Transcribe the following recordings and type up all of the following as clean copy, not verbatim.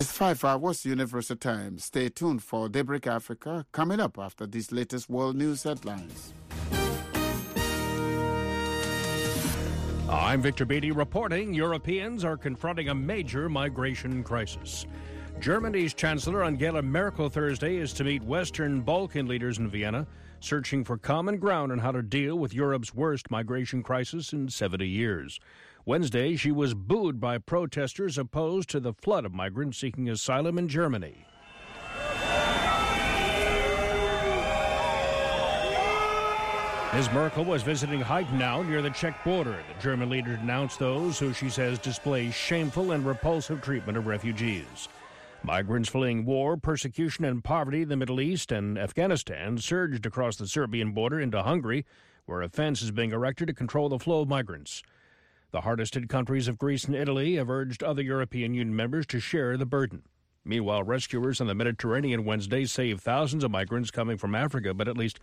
It's 5 hours Universal Time. Stay tuned for Daybreak Africa coming up after these latest world news headlines. I'm Victor Beatty reporting Europeans are confronting a major migration crisis. Germany's Chancellor Angela Merkel Thursday is to meet Western Balkan leaders in Vienna, searching for common ground on how to deal with Europe's worst migration crisis in 70 years. Wednesday, she was booed by protesters opposed to the flood of migrants seeking asylum in Germany. Ms. Merkel was visiting Heidenau near the Czech border. The German leader denounced those who she says display shameful and repulsive treatment of refugees. Migrants fleeing war, persecution, and poverty in the Middle East and Afghanistan surged across the Serbian border into Hungary, where a fence is being erected to control the flow of migrants. The hardest-hit countries of Greece and Italy have urged other European Union members to share the burden. Meanwhile, rescuers in the Mediterranean Wednesday saved thousands of migrants coming from Africa, but at least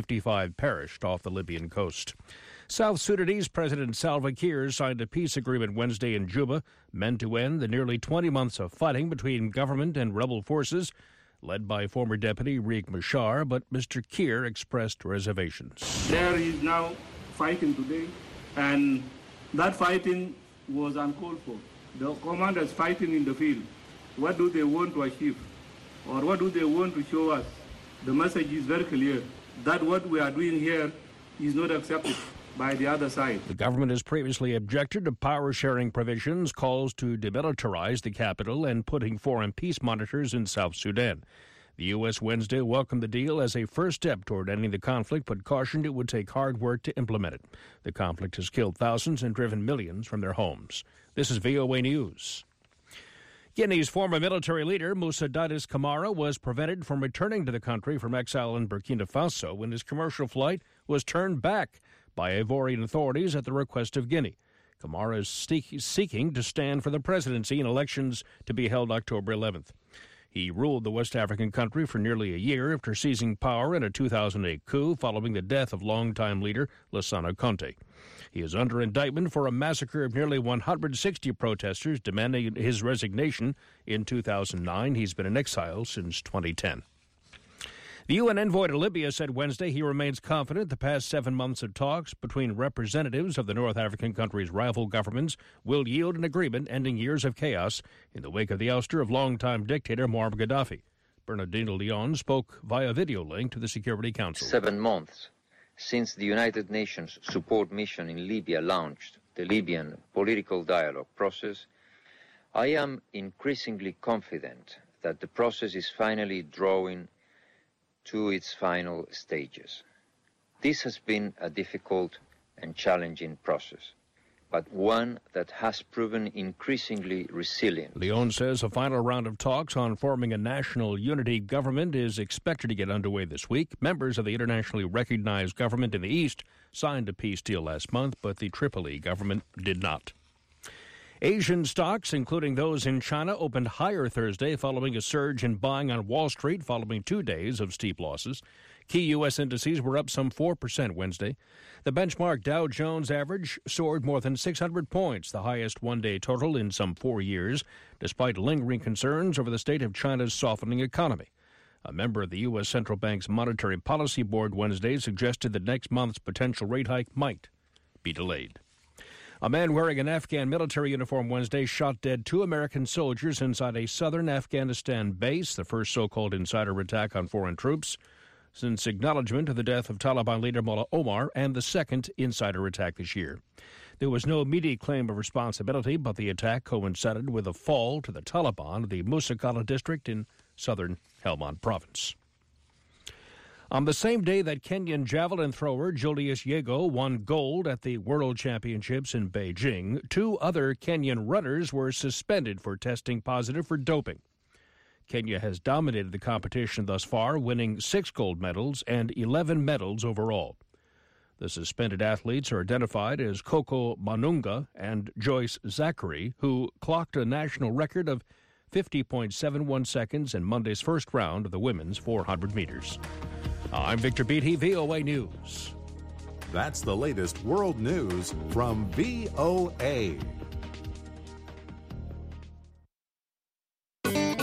55 perished off the Libyan coast. South Sudanese President Salva Kiir signed a peace agreement Wednesday in Juba, meant to end the nearly 20 months of fighting between government and rebel forces, led by former Deputy Riek Machar, but Mr. Kiir expressed reservations. There is now fighting today, and that fighting was uncalled for. The commanders fighting in the field. What do they want to achieve? Or what do they want to show us? The message is very clear that what we are doing here is not accepted by the other side. The government has previously objected to power-sharing provisions, calls to demilitarize the capital, and putting foreign peace monitors in South Sudan. The U.S. Wednesday welcomed the deal as a first step toward ending the conflict, but cautioned it would take hard work to implement it. The conflict has killed thousands and driven millions from their homes. This is VOA News. Guinea's former military leader, Moussa Dadis Camara, was prevented from returning to the country from exile in Burkina Faso when his commercial flight was turned back by Ivorian authorities at the request of Guinea. Camara is seeking to stand for the presidency in elections to be held October 11th. He ruled the West African country for nearly a year after seizing power in a 2008 coup following the death of longtime leader Lassana Conté. He is under indictment for a massacre of nearly 160 protesters demanding his resignation in 2009. He's been in exile since 2010. The UN envoy to Libya said Wednesday he remains confident the past 7 months of talks between representatives of the North African country's rival governments will yield an agreement ending years of chaos in the wake of the ouster of longtime dictator Muammar Gaddafi. Bernardino Leon spoke via video link to the Security Council. 7 months since the United Nations support mission in Libya launched the Libyan political dialogue process, I am increasingly confident that the process is finally drawing to its final stages. This has been a difficult and challenging process, but one that has proven increasingly resilient. Leon says a final round of talks on forming a national unity government is expected to get underway this week. Members of the internationally recognized government in the East signed a peace deal last month, but the Tripoli government did not. Asian stocks, including those in China, opened higher Thursday following a surge in buying on Wall Street following 2 days of steep losses. Key U.S. indices were up some 4% Wednesday. The benchmark Dow Jones average soared more than 600 points, the highest one-day total in some 4 years, despite lingering concerns over the state of China's softening economy. A member of the U.S. Central Bank's Monetary Policy Board Wednesday suggested that next month's potential rate hike might be delayed. A man wearing an Afghan military uniform Wednesday shot dead 2 American soldiers inside a southern Afghanistan base, the first so-called insider attack on foreign troops since acknowledgement of the death of Taliban leader Mullah Omar, and the second insider attack this year. There was no immediate claim of responsibility, but the attack coincided with a fall to the Taliban of the Musa Qala district in southern Helmand province. On the same day that Kenyan javelin thrower Julius Yego won gold at the World Championships in Beijing, 2 other Kenyan runners were suspended for testing positive for doping. Kenya has dominated the competition thus far, winning 6 gold medals and 11 medals overall. The suspended athletes are identified as Coco Manunga and Joyce Zachary, who clocked a national record of 50.71 seconds in Monday's first round of the women's 400 meters. I'm Victor Beatty, VOA News. That's the latest world news from VOA.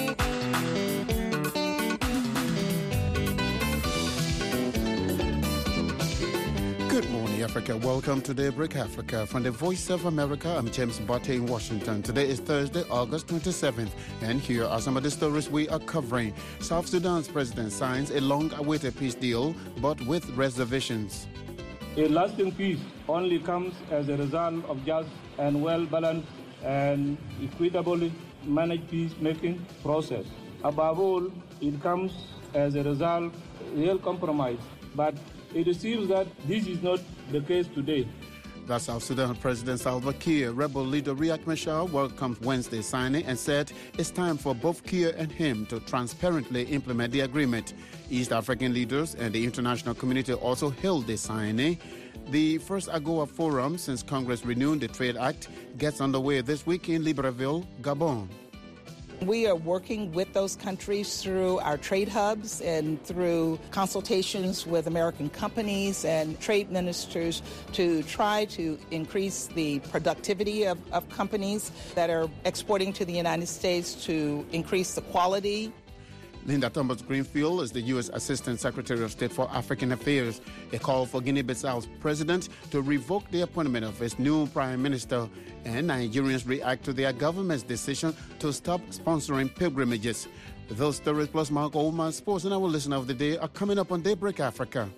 Africa. Welcome to Daybreak Africa. From the Voice of America, I'm James Botte in Washington. Today is Thursday, August 27th, and here are some of the stories we are covering. South Sudan's president signs a long-awaited peace deal, but with reservations. A lasting peace only comes as a result of just and well-balanced and equitably managed peacemaking process. Above all, it comes as a result of real compromise. But it seems that this is not the case today. The South Sudan President Salva Kiir, rebel leader Riek Machar welcomed Wednesday's signing and said it's time for both Kiir and him to transparently implement the agreement. East African leaders and the international community also hailed the signing. The first AGOA forum since Congress renewed the Trade Act gets underway this week in Libreville, Gabon. We are working with those countries through our trade hubs and through consultations with American companies and trade ministers to try to increase the productivity of companies that are exporting to the United States, to increase the quality. Linda Thomas-Greenfield is the U.S. Assistant Secretary of State for African Affairs. A call for Guinea-Bissau's president to revoke the appointment of its new prime minister, and Nigerians react to their government's decision to stop sponsoring pilgrimages. Those stories plus Mark Oldman, sports, and our listener of the day are coming up on Daybreak Africa.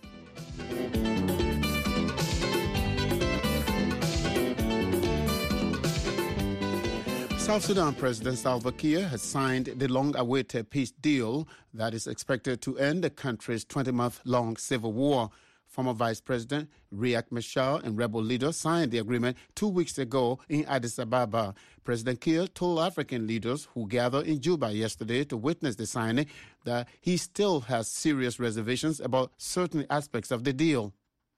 South Sudan President Salva Kiir has signed the long-awaited peace deal that is expected to end the country's 20-month-long civil war. Former Vice President Riek Machar and rebel leaders signed the agreement 2 weeks ago in Addis Ababa. President Kiir told African leaders who gathered in Juba yesterday to witness the signing that he still has serious reservations about certain aspects of the deal.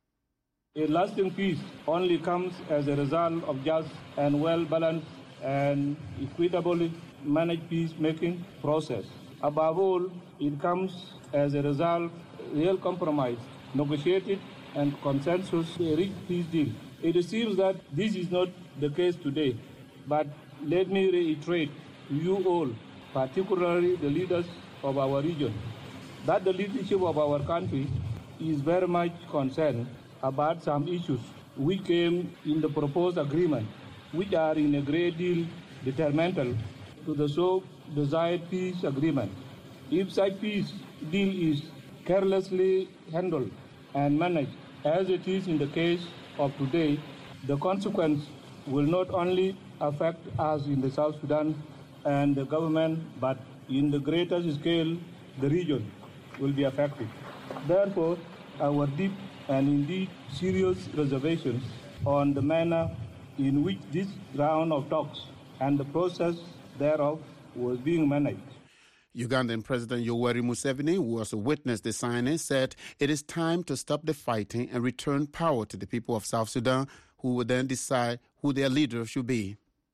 A lasting peace only comes as a result of just and well-balanced and equitably managed peacemaking process. Above all, it comes as a result of real compromise, negotiated and consensus-reached peace deal. It seems that this is not the case today, but let me reiterate to you all, particularly the leaders of our region, that the leadership of our country is very much concerned about some issues which came in the proposed agreement, which are in a great deal detrimental to the so-desired peace agreement. If such peace deal is carelessly handled and managed, as it is in the case of today, the consequence will not only affect us in the South Sudan and the government, but in the greater scale, the region will be affected. Therefore, our deep and indeed serious reservations on the manner in which this round of talks and the process thereof was being managed. Ugandan President Yoweri Museveni, who also witnessed the signing, said it is time to stop the fighting and return power to the people of South Sudan, who will then decide who their leader should be.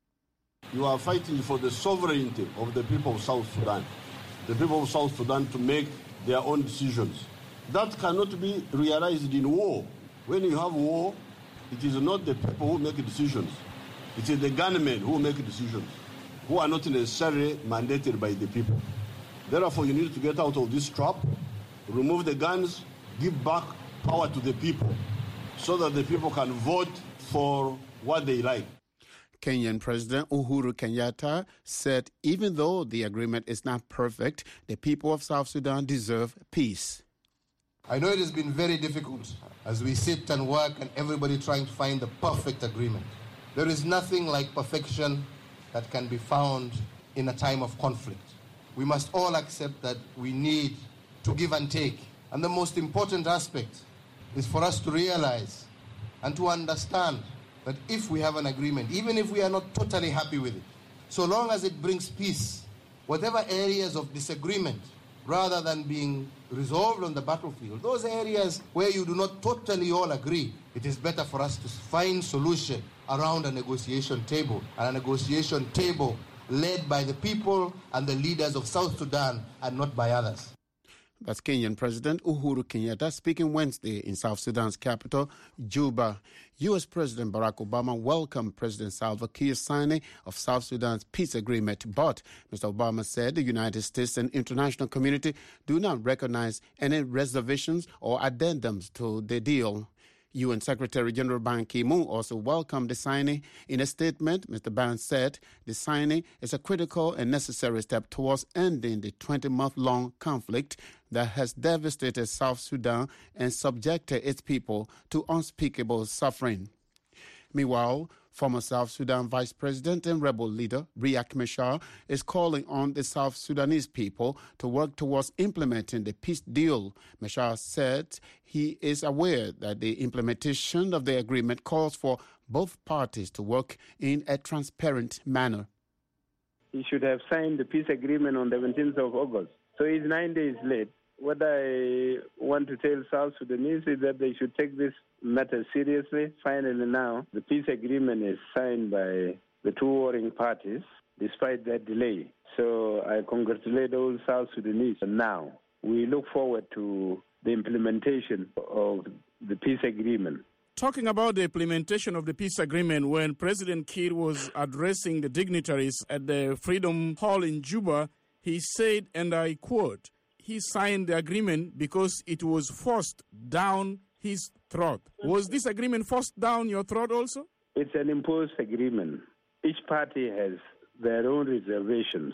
You are fighting for the sovereignty of the people of South Sudan, the people of South Sudan to make their own decisions. That cannot be realized in war. When you have war, it is not the people who make decisions. It is the gunmen who make decisions, who are not necessarily mandated by the people. Therefore, you need to get out of this trap, remove the guns, give back power to the people, so that the people can vote for what they like. Kenyan President Uhuru Kenyatta said even though the agreement is not perfect, the people of South Sudan deserve peace. I know it has been very difficult as we sit and work and everybody trying to find the perfect agreement. There is nothing like perfection that can be found in a time of conflict. We must all accept that we need to give and take. And the most important aspect is for us to realize and to understand that if we have an agreement, even if we are not totally happy with it, so long as it brings peace, whatever areas of disagreement, rather than being resolved on the battlefield, those areas where you do not totally all agree, it is better for us to find solution around a negotiation table, and a negotiation table led by the people and the leaders of South Sudan and not by others. That's Kenyan President Uhuru Kenyatta speaking Wednesday in South Sudan's capital, Juba. U.S. President Barack Obama welcomed President Salva Kiir's signing of South Sudan's peace agreement, but Mr. Obama said the United States and international community do not recognize any reservations or addendums to the deal. UN Secretary General Ban Ki-moon also welcomed the signing. In a statement, Mr. Ban said the signing is a critical and necessary step towards ending the 20-month-long conflict that has devastated South Sudan and subjected its people to unspeakable suffering. Meanwhile, former South Sudan Vice President and rebel leader Riek Machar is calling on the South Sudanese people to work towards implementing the peace deal. Machar said he is aware that the implementation of the agreement calls for both parties to work in a transparent manner. He should have signed the peace agreement on the 17th of August. So he's 9 days late. What I want to tell South Sudanese is that they should take this matter seriously. Finally now, the peace agreement is signed by the two warring parties, despite that delay. So I congratulate all South Sudanese. Now, we look forward to the implementation of the peace agreement. Talking about the implementation of the peace agreement, when President Kiir was addressing the dignitaries at the Freedom Hall in Juba, he said, and I quote, he signed the agreement because it was forced down his throat. Was this agreement forced down your throat also? It's an imposed agreement. Each party has their own reservations.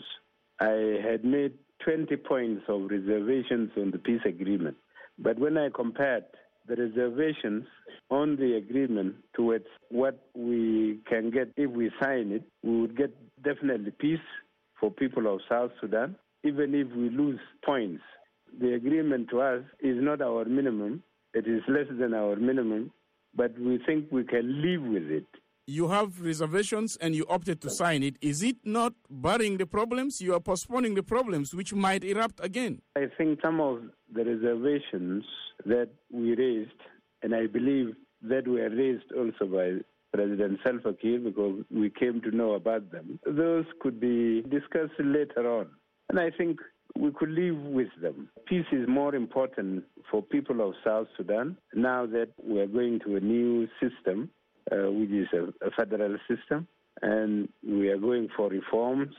I had made 20 points of reservations on the peace agreement. But when I compared the reservations on the agreement towards what we can get if we sign it, we would get definitely peace for people of South Sudan. Even if we lose points, the agreement to us is not our minimum. It is less than our minimum, but we think we can live with it. You have reservations and you opted to sign it. Is it not burying the problems? You are postponing the problems which might erupt again. I think some of the reservations that we raised, and I believe that were raised also by President Salva Kiir because we came to know about them, those could be discussed later on. And I think we could live with them. Peace is more important for people of South Sudan now that we're going to a new system, which is a federal system, and we are going for reforms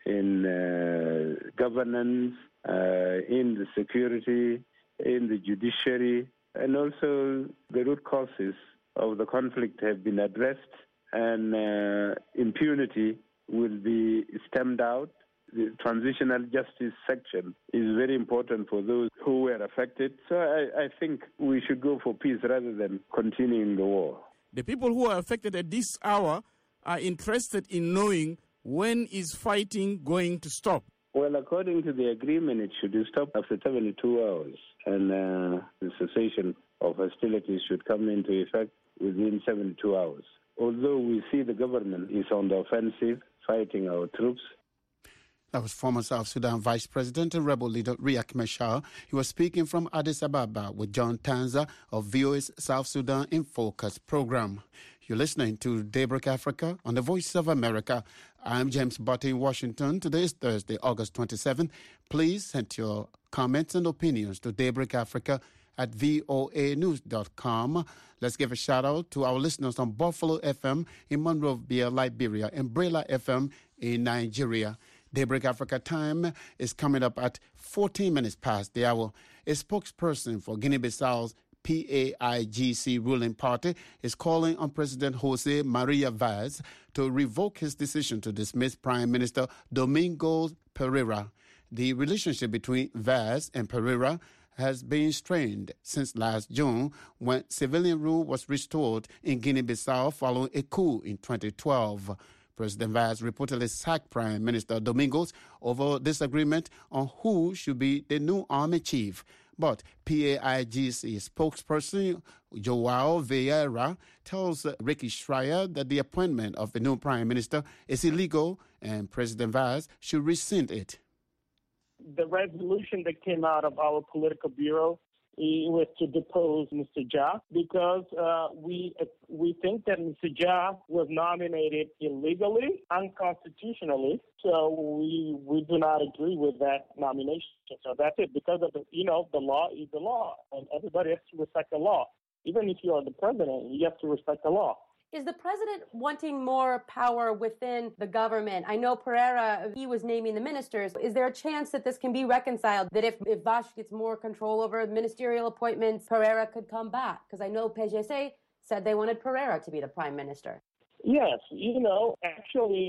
in governance, in the security, in the judiciary, and also the root causes of the conflict have been addressed, and impunity will be stemmed out. The transitional justice section is very important for those who were affected. So I think we should go for peace rather than continuing the war. The people who are affected at this hour are interested in knowing when is fighting going to stop. Well, according to the agreement, it should stop after 72 hours. And the cessation of hostilities should come into effect within 72 hours. Although we see the government is on the offensive, fighting our troops. That was former South Sudan Vice President and rebel leader Riek Machar. He was speaking from Addis Ababa with John Tanza of VOA's South Sudan in Focus program. You're listening to Daybreak Africa on the Voice of America. I'm James Botte in Washington. Today is Thursday, August 27th. Please send your comments and opinions to Daybreak Africa at voanews.com. Let's give a shout out to our listeners on Buffalo FM in Monrovia, Liberia, and Brela FM in Nigeria. Daybreak Africa time is coming up at 14 minutes past the hour. A spokesperson for Guinea-Bissau's PAIGC ruling party is calling on President Jose Maria Vaz to revoke his decision to dismiss Prime Minister Domingos Pereira. The relationship between Vaz and Pereira has been strained since last June when civilian rule was restored in Guinea-Bissau following a coup in 2012. President Vaz reportedly sacked Prime Minister Domingos over disagreement on who should be the new army chief. But PAIGC spokesperson Joao Vieira tells Ricky Schreier that the appointment of the new prime minister is illegal and President Vaz should rescind it. The resolution that came out of our political bureau was to depose Mr. Jah because we think that Mr. Jah was nominated illegally, unconstitutionally. So we do not agree with that nomination. So that's it. Because of the law is the law, and everybody has to respect the law. Even if you are the president, you have to respect the law. Is the president wanting more power within the government? I know Pereira, he was naming the ministers. Is there a chance that this can be reconciled, that if Vaz gets more control over ministerial appointments, Pereira could come back? Because I know PGC said they wanted Pereira to be the prime minister. Yes, actually,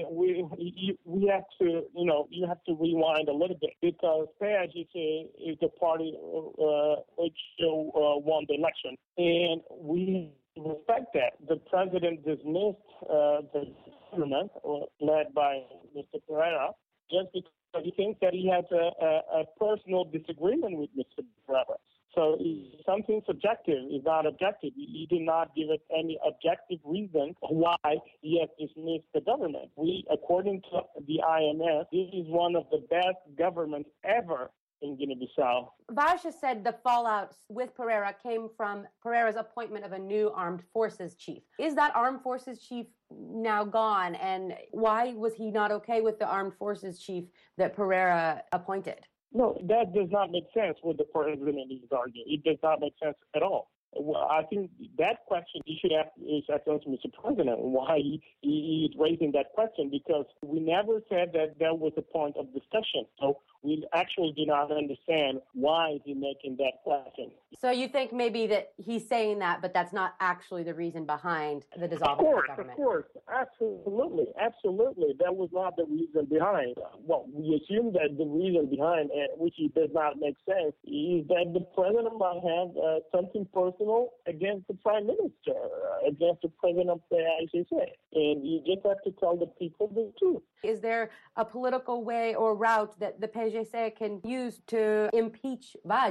we have to, you have to rewind a little bit, because PAGC is the party which won the election, and we respect that. The president dismissed the government led by Mr. Pereira just because he thinks that he has a personal disagreement with Mr. Pereira. So it's something subjective. It's not objective. He did not give us any objective reason why he has dismissed the government. According to the IMF, this is one of the best governments ever in Guinea-Bissau. Vaz said the fallout with Pereira came from Pereira's appointment of a new armed forces chief. Is that armed forces chief now gone? And why was he not okay with the armed forces chief that Pereira appointed? No, that does not make sense what the president is arguing. It does not make sense at all. Well, I think that question you should ask His Excellency Mr. President why he is raising that question, because we never said that there was a point of discussion. So we actually do not understand why he's making that question. So you think maybe that he's saying that, but that's not actually the reason behind the dissolving of the government? Of course. Absolutely. That was not the reason behind. Well, we assume that the reason behind, which does not make sense, is that the president might have something personal against the prime minister, against the president of the ICC. And you just have to tell the people the truth. Is there a political way or route that the PGC can use to impeach Vaz?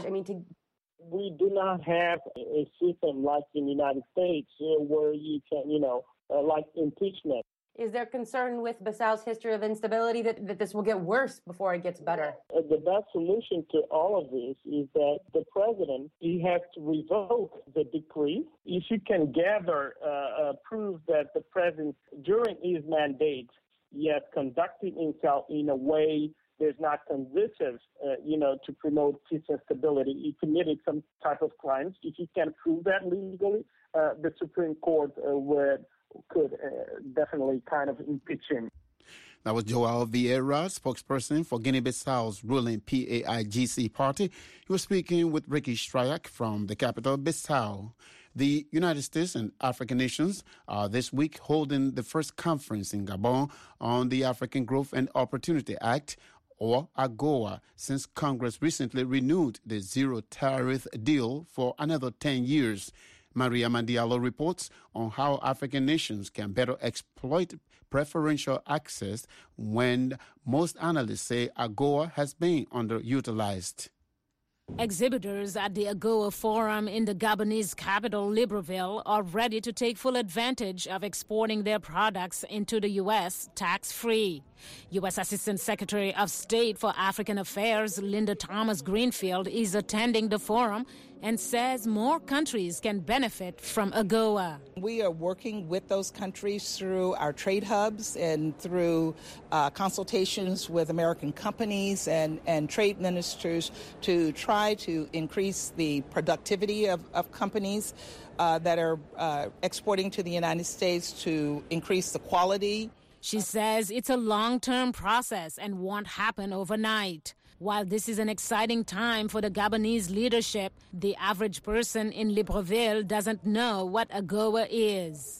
We do not have a system like in the United States where you can, like impeachment. Is there concern with Bissau's history of instability that this will get worse before it gets better? The best solution to all of this is that the president, he has to revoke the decree. If you can gather proof that the president, during his mandate, he has conducted himself in a way that's not conducive, to promote peace and stability. He committed some type of crimes. If you can prove that legally, the Supreme Court could definitely kind of impeach him. That was Joao Vieira, spokesperson for Guinea-Bissau's ruling PAIGC party. He was speaking with Ricky Strayak from the capital, Bissau. The United States and African nations are this week holding the first conference in Gabon on the African Growth and Opportunity Act, or AGOA, since Congress recently renewed the zero-tariff deal for another 10 years. Maria Mandialo reports on how African nations can better exploit preferential access when most analysts say AGOA has been underutilized. Exhibitors at the AGOA Forum in the Gabonese capital, Libreville, are ready to take full advantage of exporting their products into the U.S. tax-free. U.S. Assistant Secretary of State for African Affairs Linda Thomas-Greenfield is attending the forum and says more countries can benefit from AGOA. We are working with those countries through our trade hubs and through consultations with American companies and trade ministers to try to increase the productivity of companies that are exporting to the United States, to increase the quality. She says it's a long-term process and won't happen overnight. While this is an exciting time for the Gabonese leadership, the average person in Libreville doesn't know what AGOA is.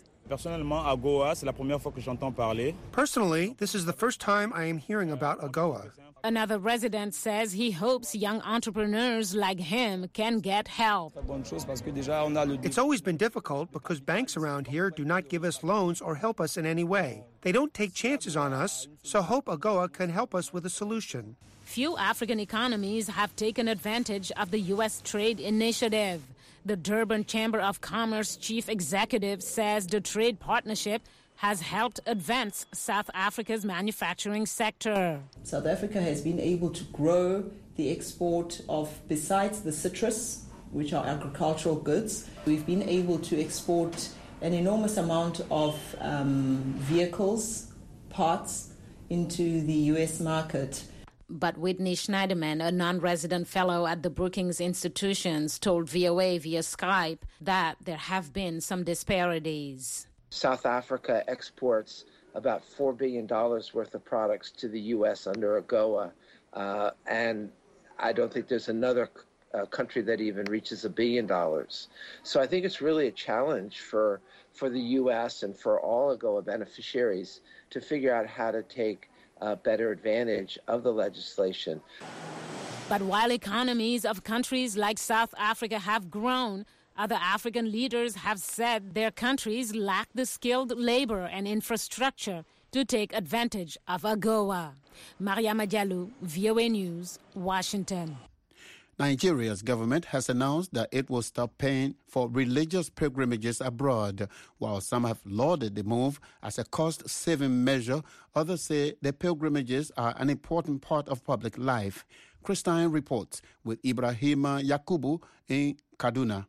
Personally, this is the first time I am hearing about AGOA. Another resident says he hopes young entrepreneurs like him can get help. It's always been difficult because banks around here do not give us loans or help us in any way. They don't take chances on us, so hope AGOA can help us with a solution. Few African economies have taken advantage of the U.S. trade initiative. The Durban Chamber of Commerce chief executive says the trade partnership has helped advance South Africa's manufacturing sector. South Africa has been able to grow the export of, besides the citrus, which are agricultural goods, we've been able to export an enormous amount of vehicles, parts, into the U.S. market. But Whitney Schneiderman, a non-resident fellow at the Brookings Institutions, told VOA via Skype that there have been some disparities. South Africa exports about $4 billion worth of products to the U.S. under AGOA, and I don't think there's another country that even reaches $1 billion. So I think it's really a challenge for the U.S. and for all AGOA beneficiaries to figure out how to take better advantage of the legislation. But while economies of countries like South Africa have grown, other African leaders have said their countries lack the skilled labor and infrastructure to take advantage of AGOA. Mariama Diallo, VOA News, Washington. Nigeria's government has announced that it will stop paying for religious pilgrimages abroad. While some have lauded the move as a cost-saving measure, others say the pilgrimages are an important part of public life. Christine reports with Ibrahima Yakubu in Kaduna.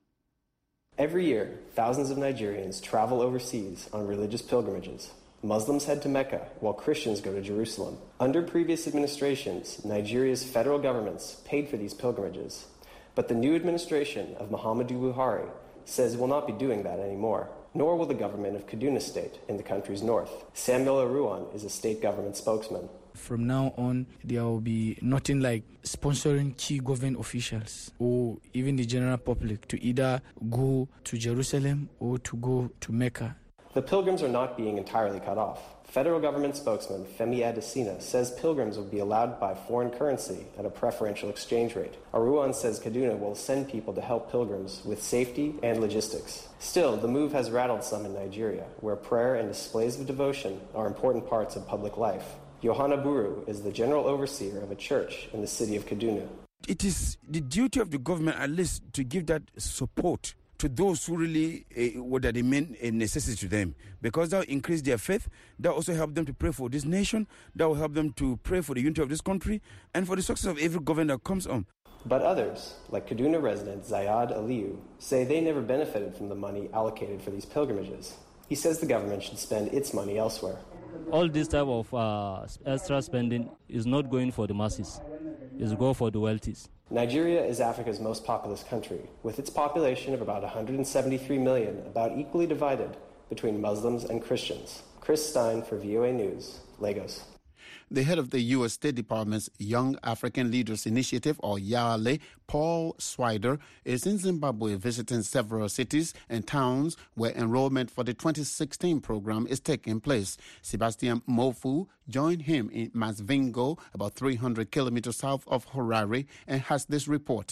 Every year, thousands of Nigerians travel overseas on religious pilgrimages. Muslims head to Mecca, while Christians go to Jerusalem. Under previous administrations, Nigeria's federal governments paid for these pilgrimages. But the new administration of Muhammadu Buhari says it will not be doing that anymore, nor will the government of Kaduna State in the country's north. Samuel Aruan is a state government spokesman. From now on, there will be nothing like sponsoring key government officials or even the general public to either go to Jerusalem or to go to Mecca. The pilgrims are not being entirely cut off. Federal government spokesman Femi Adesina says pilgrims will be allowed to buy foreign currency at a preferential exchange rate. Aruan says Kaduna will send people to help pilgrims with safety and logistics. Still, the move has rattled some in Nigeria, where prayer and displays of devotion are important parts of public life. Yohana Buru is the general overseer of a church in the city of Kaduna. It is the duty of the government at least to give that support to those who really what are the main necessity to them, because that will increase their faith. That will also help them to pray for this nation. That will help them to pray for the unity of this country and for the success of every government that comes on. But others, like Kaduna resident Zayad Aliyu, say they never benefited from the money allocated for these pilgrimages. He says the government should spend its money elsewhere. All this type of extra spending is not going for the masses. It's going for the wealthies. Nigeria is Africa's most populous country, with its population of about 173 million, about equally divided between Muslims and Christians. Chris Stein for VOA News, Lagos. The head of the U.S. State Department's Young African Leaders Initiative, or YALE, Paul Swider, is in Zimbabwe visiting several cities and towns where enrollment for the 2016 program is taking place. Sebastian Mofu joined him in Masvingo, about 300 kilometers south of Harare, and has this report.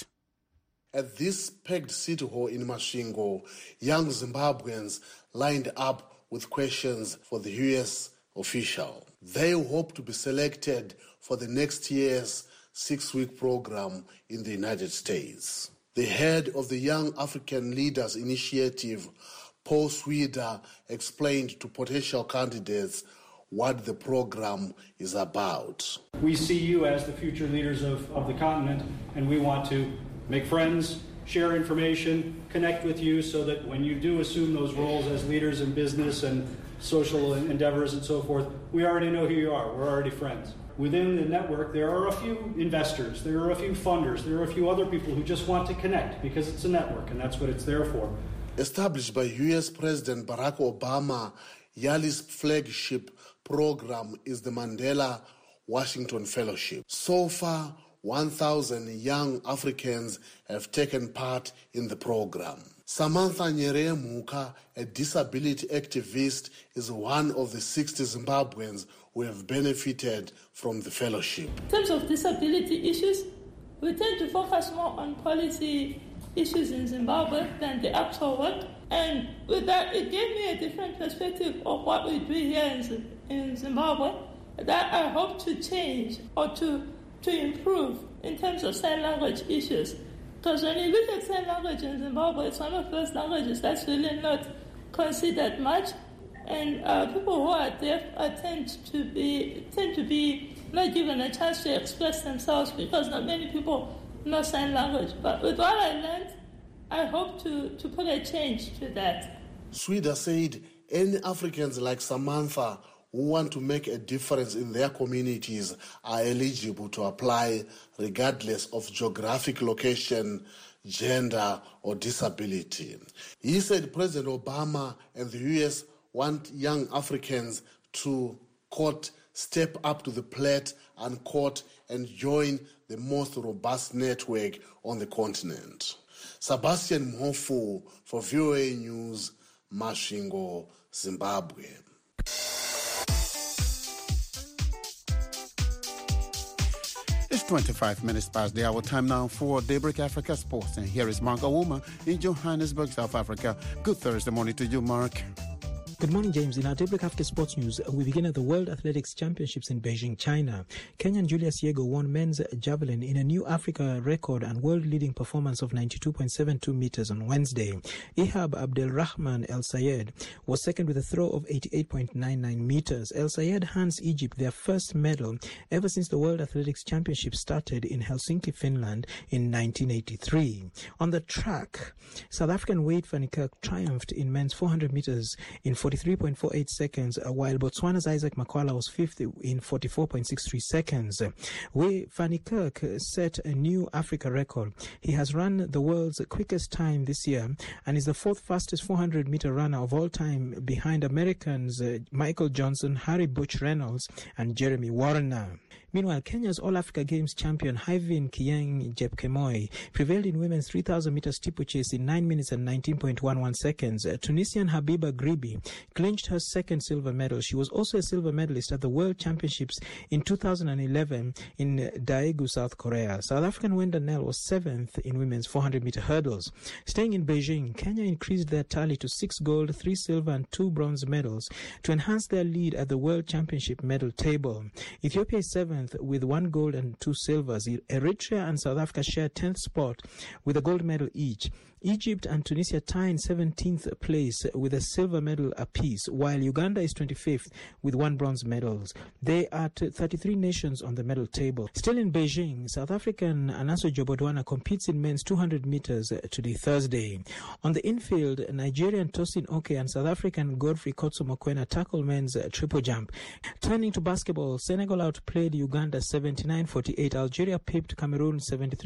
At this packed city hall in Masvingo, young Zimbabweans lined up with questions for the U.S. official. They hope to be selected for the next year's 6-week program in the United States. The head of the Young African Leaders Initiative, Paul Swider, explained to potential candidates what the program is about. We see you as the future leaders of the continent, and we want to make friends, share information, connect with you so that when you do assume those roles as leaders in business and social endeavors and so forth, we already know who you are. We're already friends. Within the network, there are a few investors, there are a few funders, there are a few other people who just want to connect because it's a network and that's what it's there for. Established by U.S. President Barack Obama, YALE's flagship program is the Mandela Washington Fellowship. So far, 1,000 young Africans have taken part in the program. Samantha Nyere Muka, a disability activist, is one of the 60 Zimbabweans who have benefited from the fellowship. In terms of disability issues, we tend to focus more on policy issues in Zimbabwe than the actual work. And with that, it gave me a different perspective of what we do here in Zimbabwe that I hope to change or to improve in terms of sign language issues. Because when you look at sign language in Zimbabwe, it's one of those languages that's really not considered much. And people who are deaf tend to be not given a chance to express themselves because not many people know sign language. But with what I learned, I hope to put a change to that. Swider said any Africans like Samantha who want to make a difference in their communities are eligible to apply regardless of geographic location, gender, or disability. He said President Obama and the U.S. want young Africans to, quote, step up to the plate, unquote, and join the most robust network on the continent. Sebastian Mhofu for VOA News, Masvingo, Zimbabwe. It's 25 minutes past the hour. Time now for Daybreak Africa Sports. And here is Mark Ouma in Johannesburg, South Africa. Good Thursday morning to you, Mark. Good morning, James. In our Daybreak Africa Sports News, we begin at the World Athletics Championships in Beijing, China. Kenyan Julius Yego won men's javelin in a new Africa record and world-leading performance of 92.72 meters on Wednesday. Ihab Abdelrahman El Sayed was second with a throw of 88.99 meters. El Sayed hands Egypt their first medal ever since the World Athletics Championships started in Helsinki, Finland in 1983. On the track, South African Wade van Niekerk triumphed in men's 400 meters in 43.48 seconds, while Botswana's Isaac Makwala was fifth in 44.63 seconds. Wade van Niekerk set a new Africa record. He has run the world's quickest time this year and is the fourth fastest 400-meter runner of all time behind Americans Michael Johnson, Harry Butch Reynolds, and Jeremy Warner. Meanwhile, Kenya's All-Africa Games champion Hyvin Kieng Jepkemoi prevailed in women's 3,000-meter steeplechase in 9 minutes and 19.11 seconds. Tunisian Habiba Gribi clinched her second silver medal. She was also a silver medalist at the World Championships in 2011 in Daegu, South Korea. South African Wenda Nel was seventh in women's 400-meter hurdles. Staying in Beijing, Kenya increased their tally to 6 gold, 3 silver, and 2 bronze medals to enhance their lead at the World Championship medal table. Ethiopia is seventh with 1 gold and 2 silvers. Eritrea and South Africa share 10th spot with a gold medal each. Egypt and Tunisia tie in 17th place with a silver medal apiece, while Uganda is 25th with 1 bronze medal. They are 33 nations on the medal table. Still in Beijing, South African Anaso Jobodwana competes in men's 200 meters today, Thursday. On the infield, Nigerian Tosin Oke and South African Godfrey Kotso Mokoena tackle men's triple jump. Turning to basketball, Senegal outplayed Uganda 79-48. Algeria pipped Cameroon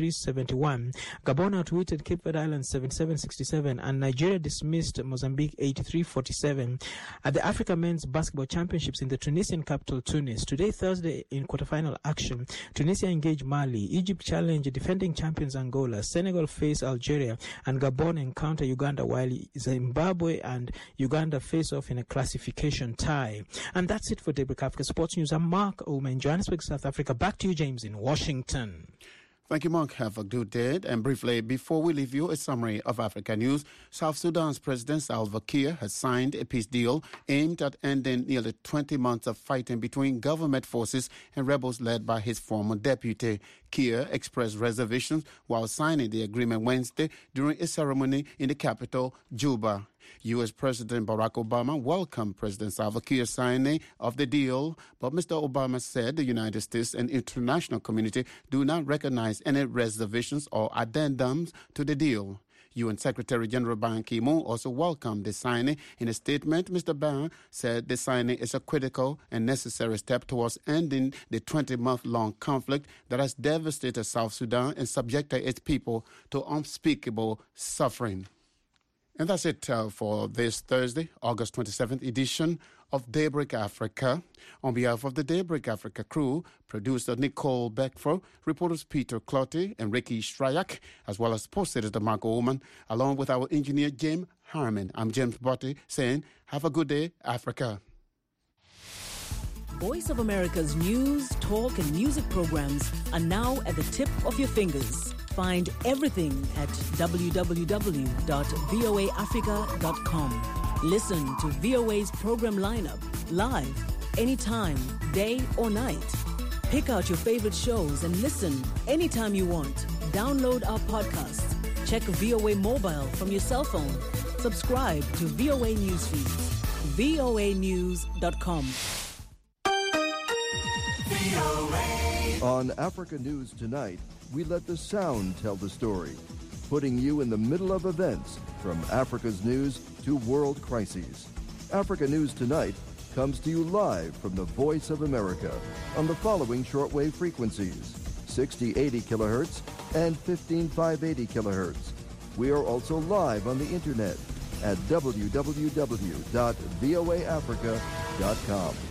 73-71. Gabon outwitted Cape Verde Island 77-67, and Nigeria dismissed Mozambique 83-47 at the Africa Men's Basketball Championships in the Tunisian capital, Tunis. Today, Thursday, in quarterfinal action, Tunisia engaged Mali, Egypt challenge defending champions Angola, Senegal face Algeria, and Gabon encounter Uganda, while Zimbabwe and Uganda face off in a classification tie. And that's it for Daybreak Africa Sports News. I'm Mark Ouma in Johannesburg, South Africa. Back to you, James, in Washington. Thank you, Mark. Have a good day. And briefly, before we leave you, a summary of Africa news. South Sudan's President Salva Kiir has signed a peace deal aimed at ending nearly 20 months of fighting between government forces and rebels led by his former deputy. Kiir expressed reservations while signing the agreement Wednesday during a ceremony in the capital, Juba. U.S. President Barack Obama welcomed President Salva Kiir's signing of the deal, but Mr. Obama said the United States and international community do not recognize any reservations or addendums to the deal. UN Secretary General Ban Ki-moon also welcomed the signing. In a statement, Mr. Ban said the signing is a critical and necessary step towards ending the 20-month-long conflict that has devastated South Sudan and subjected its people to unspeakable suffering. And that's it for this Thursday, August 27th edition of Daybreak Africa. On behalf of the Daybreak Africa crew, producer Nicole Beckford, reporters Peter Clotty and Ricky Stryak, as well as sports editor Mark Oman, along with our engineer Jim Harmon. I'm James Botti saying, have a good day, Africa. Voice of America's news, talk, and music programs are now at the tip of your fingers. Find everything at www.voaafrica.com. Listen to VOA's program lineup live, anytime, day or night. Pick out your favorite shows and listen anytime you want. Download our podcasts. Check VOA Mobile from your cell phone. Subscribe to VOA News Feeds. voanews.com. On Africa News Tonight, we let the sound tell the story, putting you in the middle of events from Africa's news to world crises. Africa News Tonight comes to you live from the Voice of America on the following shortwave frequencies: 6080 kilohertz and 15580 kilohertz. We are also live on the internet at www.voaafrica.com.